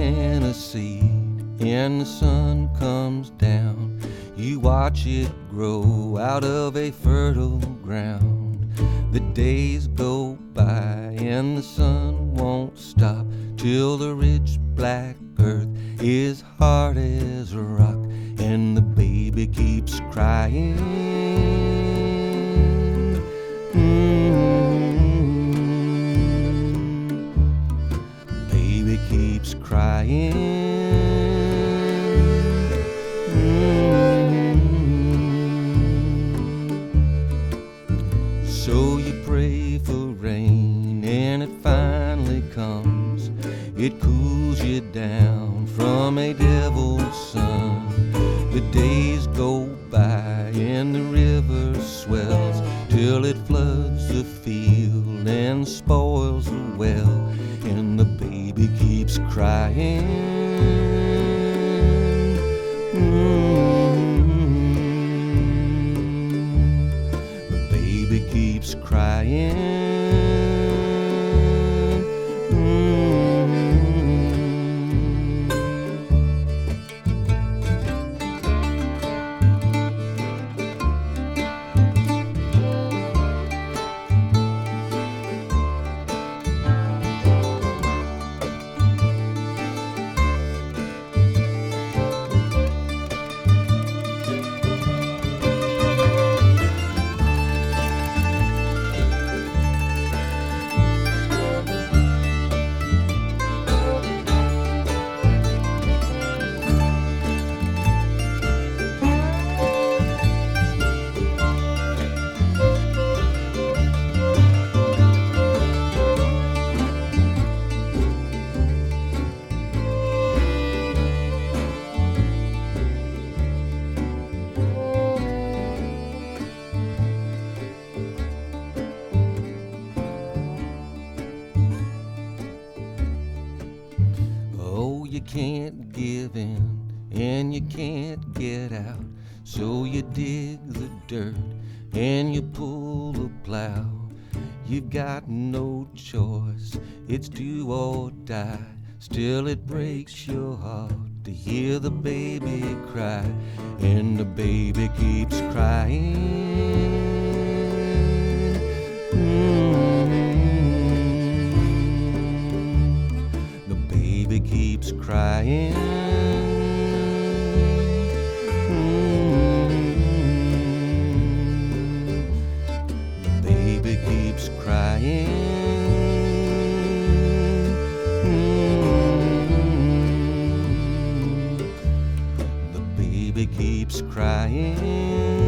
plant a seed and the sun comes down. You watch it grow out of a fertile ground. The days go by and the sun won't stop till the rich black earth is hard as a rock, and the baby keeps crying. Baby keeps crying. So you pray for rain and it finally comes. It cools you down from a devil's sun. The days go by and the river swells till it floods the field and spoils the well, and the baby keeps crying. The baby keeps crying. You can't give in and you can't get out, so you dig the dirt and you pull the plow. You've got no choice, it's do or die. Still it breaks your heart to hear the baby cry, and the baby keeps crying. Baby keeps crying. The baby keeps crying. The baby keeps crying.